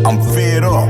I'm fed up.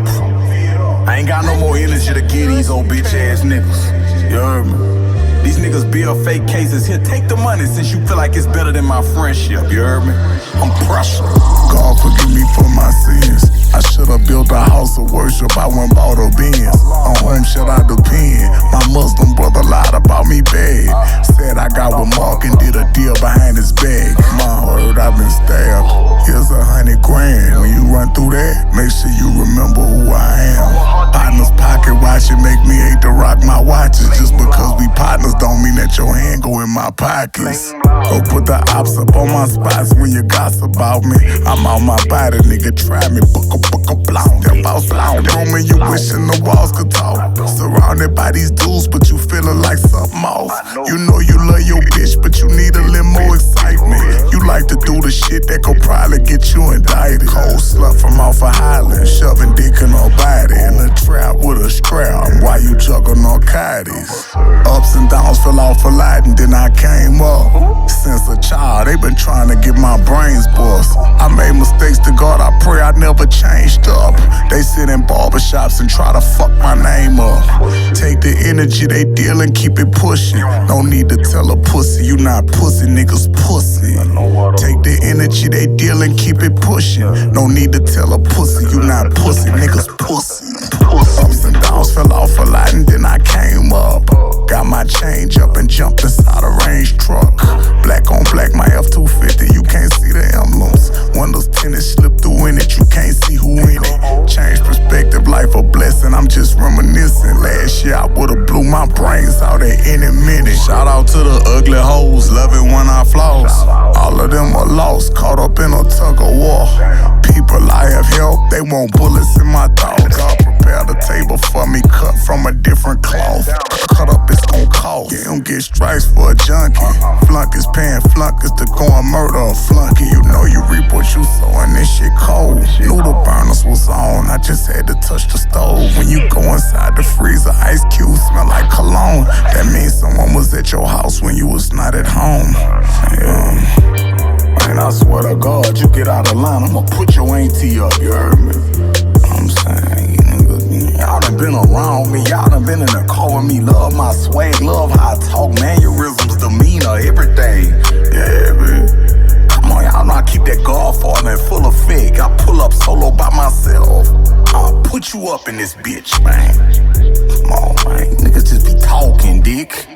I ain't got no more energy to give these old bitch ass niggas. You heard me? These niggas build fake cases. Here, take the money since you feel like it's better than my friendship. You heard me? I'm pressure. God forgive me for my sins. I should've built a house of worship. I went bought a Benz. On whom should I depend? My Muslim brother lied about me bad. Said I got with Mark and did a deal behind his back. My heart, I've been stabbed. Here's $100 grand. When you run through that, make sure you remember who I am. Partners pocket watching make me hate to rock my watches. Just because we partners don't mean that your hand go in my pockets. Go put the ops up on my spots when you gossip about me. I'm on my body, nigga, try me. Book a blown, that boss blown. Moment you wishing the walls could talk. Surrounded by these dudes, but you feeling like something else. You know you love your bitch, but you need a little more excitement. You like to do the shit that could probably get you indicted. Cold slut from off of Highland, shoving dick in her body. In a trap with a strap, while you juggle narcotics. Ups and downs fell off a lot and then I came up. Since a child, they been trying to get my brains bust. I made mistakes to God, I pray I never changed up. They sit in barbershops and try to fuck my name up. Take the energy they deal and keep it pushing. No need to tell a pussy, you not pussy, niggas pussy. Take the energy they deal and keep it pushing. No need to tell a pussy, you not pussy, niggas pussy. Ups and downs fell off a lot and then I came up. Got my change up and jumped inside a range truck. Black on black, my F-250, you can't see the emblems. Windows tinted, slip through in it, you can't see who in it. Change perspective, life a blessing, I'm just reminiscing. Last year I would've blew my brains out at any minute. Shout out to the ugly hoes, love it when I floss. All of them are lost, caught up in a tug of war. People I have helped, they want bullets in my thoughts. God prepare the table for me, cut from a different cloth. Cut up, it's gon' cost. You don't get stripes for a junkie. Flunkies paying flunkies to go and murder a flunky. You know you reap what you sow and this shit cold. Knew the burners was on, I just had to touch the stove. When you go inside the freezer, ice cubes smell like cologne. That means someone was at your house when you was not at home. And I swear to God, you get out of line, I'ma put your auntie up, you heard me? I'm saying, y'all done been around me, y'all done been in the car with me. Love my swag, love how I talk, mannerisms, demeanor, everything. Yeah, man. Come on, y'all know I keep that Godfather in full effect. I pull up solo by myself. I'll put you up in this bitch, man. Come on, man. Niggas just be talking, dick.